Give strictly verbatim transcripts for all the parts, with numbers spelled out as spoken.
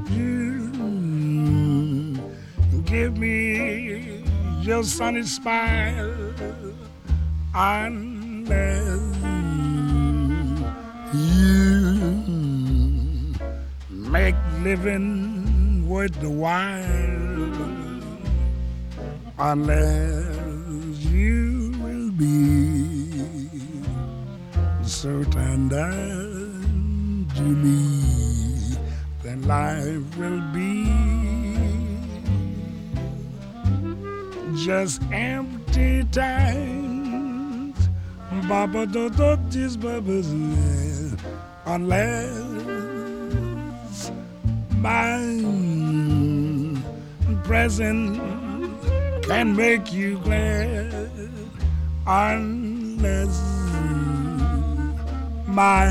You give me your sunny smile unless you make living worth the while, unless you will be so tender to me, then life will be just empty times. Baba do do this baba's unless my presence can make you glad, unless my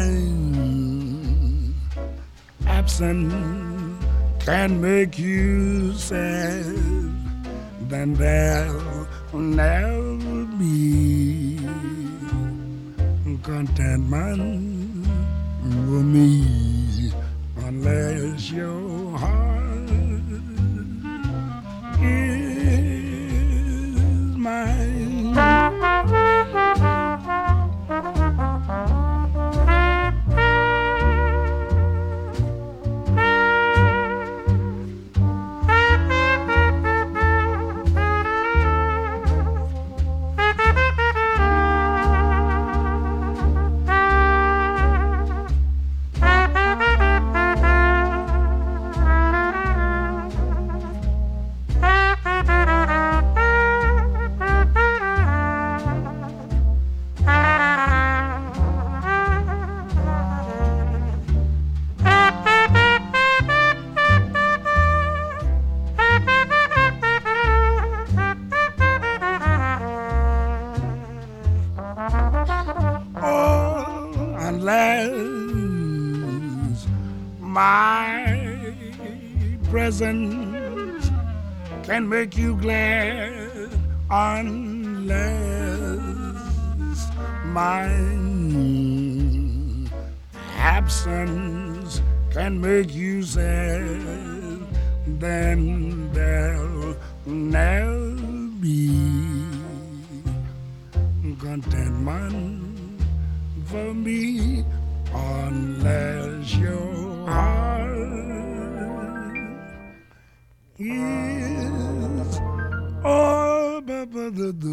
absence can make you sad, then there'll never be contentment for me, unless your heart is mine. Unless my presence can make you glad, unless my absence can make you sad, then there'll never be contentment for me, unless your heart is oh, ba, ba, da, da.